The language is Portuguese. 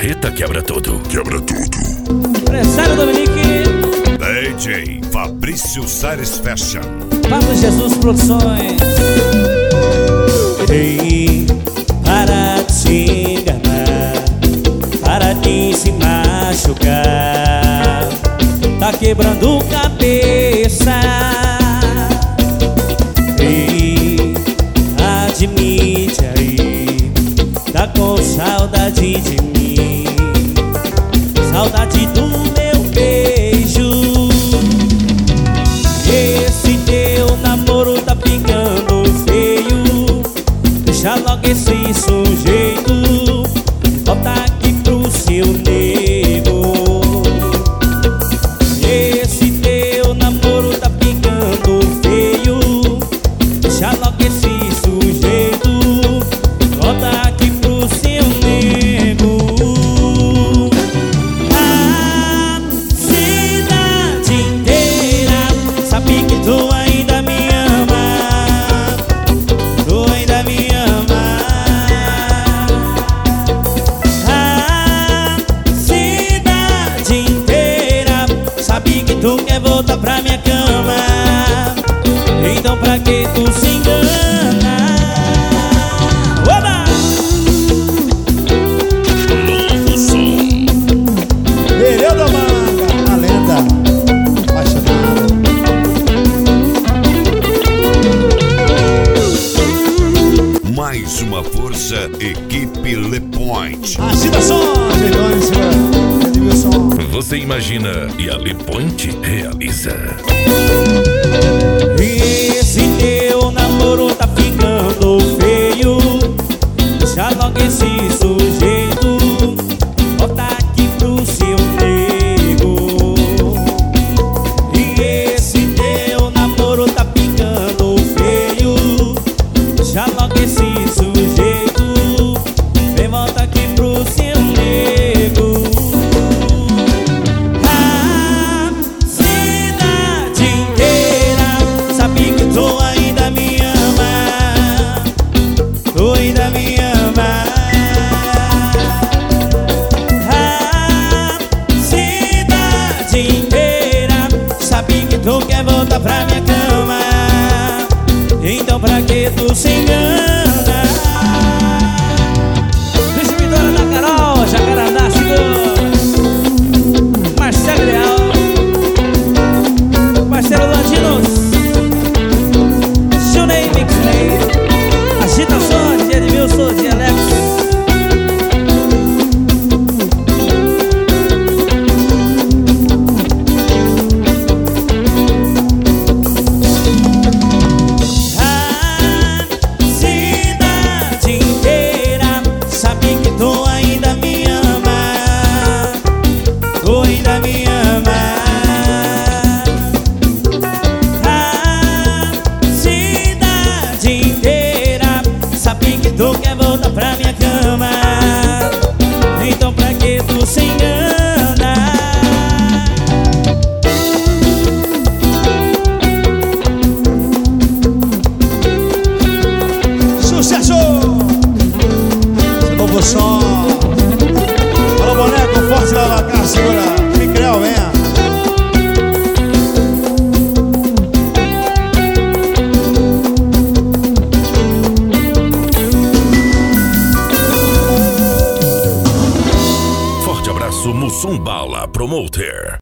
Marreta quebra tudo. Quebra tudo. Empresário Dominique. DJ Fabrício Sares Fashion. Pablo Jesus Produções. Ei, para de se enganar, para de se machucar, tá quebrando cabeça. Ei, admite aí, tá com saudade de mim, saudade do meu beijo. Esse teu namoro tá ficando feio, deixa logo esse sujeito, volta aqui pro seu nego. Esse teu namoro tá ficando feio, deixa logo esse sujeito, volta aqui pro seu nego. A cidade inteira sabe que tu ainda me ama, tu ainda me ama. A cidade inteira sabe que tu quer voltar pra minha cama, então pra que tu se engana? Oba! Novo som. Vereu da Manga, a lenda apaixonada. Mais uma força, equipe Le Point. Agitação, Gedôncio, Edmilson. Você imagina e a Le Point realiza. Esse teu namoro tá ficando feio, deixa logo esse sujeito, volta aqui pro seu nego. E esse teu namoro tá ficando feio, deixa logo esse sujeito, vem volta aqui pro seu nego. A cidade inteira sabe que tu ainda me ama, tu ainda me ama. A cidade inteira sabe que tu quer voltar pra minha cama, então pra que tu se engana? Distribuidora da Carol, Jacarandá, segura. Marcelo Leal. Marcelo Landinos. Chunei Mixley. Agitações de Edmilson de Alex. A cidade inteira sabe que tu ainda me ama, tu ainda me ama. A cidade inteira sabe que tu quer voltar pra minha cama, então pra que tu se engana? Sucesso! Esse novo som. Fala, boneco, forte lá na casa, segura. Micrel, venha. Forte abraço, Mussum Bala Promoter.